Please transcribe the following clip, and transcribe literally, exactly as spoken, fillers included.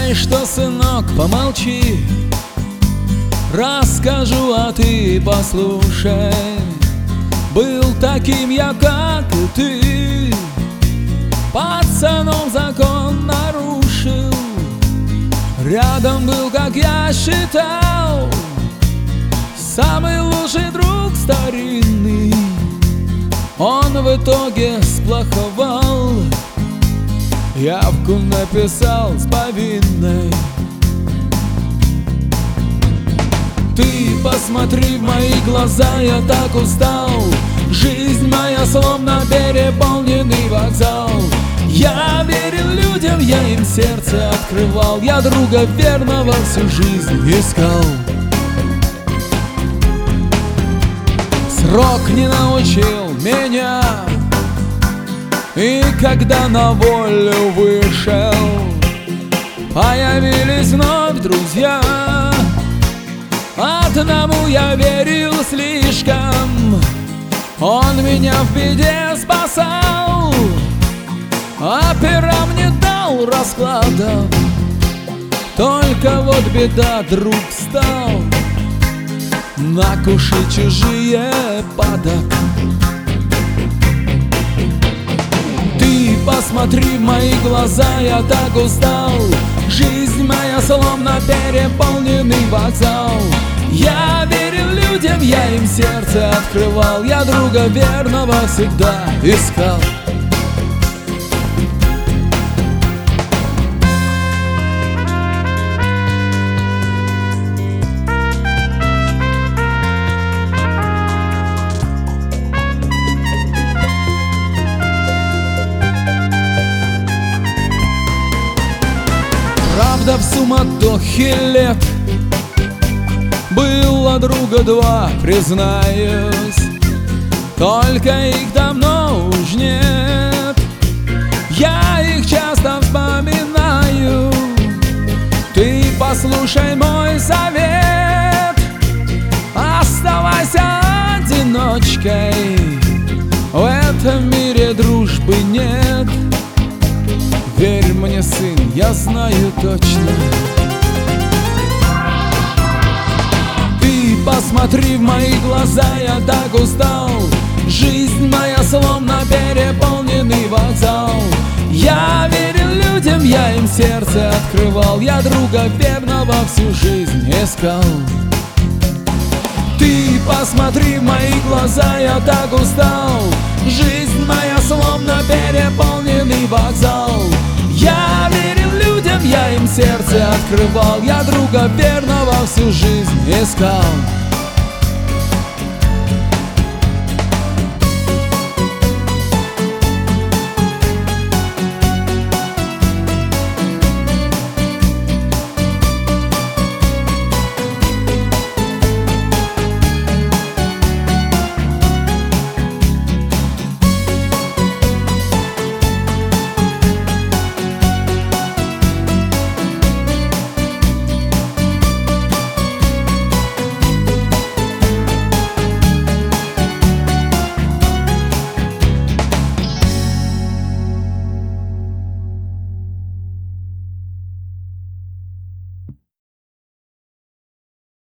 Знаешь что, сынок, помолчи, расскажу, а ты послушай. Был таким я, как и ты, пацаном закон нарушил. Рядом был, как я считал, самый лучший друг старинный. Он в итоге сплоховал, явку написал с повинной. Ты посмотри в мои глаза, я так устал. Жизнь моя словно переполненный вокзал. Я верил людям, я им сердце открывал. Я друга верного всю жизнь искал. Срок не научил меня, и когда на волю вышел, появились вновь друзья. Одному я верил слишком, он меня в беде спасал, а пера мне дал расклада. Только вот беда, друг стал на куши чужие падок. Ты посмотри в мои глаза, я так устал. Жизнь моя словно переполненный вокзал. Я верил людям, я им сердце открывал. Я друга верного всегда искал. Правда, в суматохе лет было друга два, признаюсь, только их давно уж нет. Я их часто вспоминаю. Ты послушай мой совет, оставайся одиночкой. В этом мире дружбы нет. Верь мне, сын, я знаю точно. Ты посмотри в мои глаза, я так устал. Жизнь моя словно переполненный вокзал. Я верил людям, я им сердце открывал. Я друга верного всю жизнь искал. Ты посмотри в мои глаза, я так устал. Жизнь моя словно переполненный вокзал. Я верил людям, я им сердце открывал. Я друга верного всю жизнь искал.